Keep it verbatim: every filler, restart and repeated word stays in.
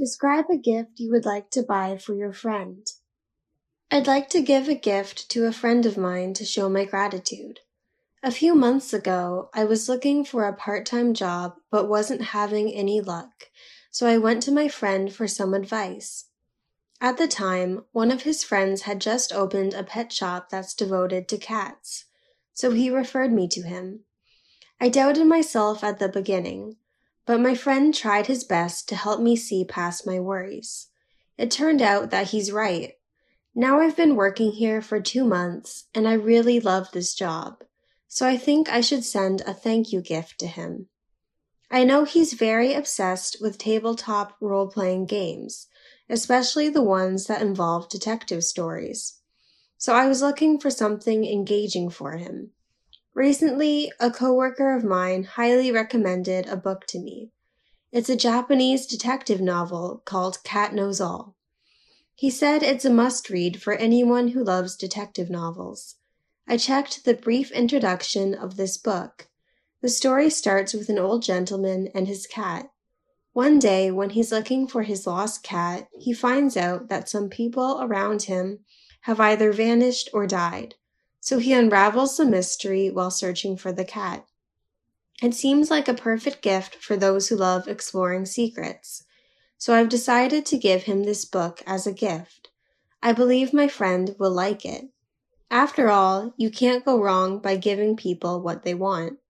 Describe a gift you would like to buy for your friend. I'd like to give a gift to a friend of mine to show my gratitude. A few months ago, I was looking for a part-time job but wasn't having any luck, so I went to my friend for some advice. At the time, one of his friends had just opened a pet shop that's devoted to cats, so he referred me to him. I doubted myself at the beginning, but my friend tried his best to help me see past my worries. It turned out that he's right. Now I've been working here for two months, and I really love this job, so I think I should send a thank you gift to him. I know he's very obsessed with tabletop role-playing games, especially the ones that involve detective stories. So I was looking for something engaging for him. Recently, a coworker of mine highly recommended a book to me. It's a Japanese detective novel called Cat Knows All. He said it's a must-read for anyone who loves detective novels. I checked the brief introduction of this book. The story starts with an old gentleman and his cat. One day, when he's looking for his lost cat, he finds out that some people around him have either vanished or died. So he unravels the mystery while searching for the cat. It seems like a perfect gift for those who love exploring secrets. So I've decided to give him this book as a gift. I believe my friend will like it. After all, you can't go wrong by giving people what they want.